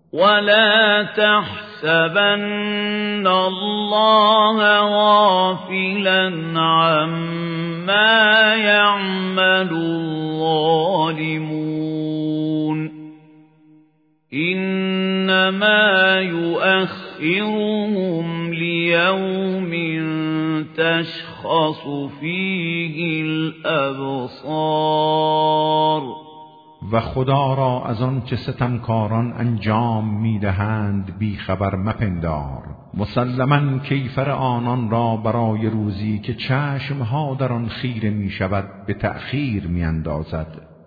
ولا تحسبن الله غافلا عما يعمل الظالمون إنما يؤخرهم ليوم تشخص فيه الأبصار و خدا را از آن چه ستمکاران انجام میدهند بیخبر مپندار. مسلماً کیفر آنان را برای روزی که چشمها در آن خیره می شود به تأخیر می اندازد.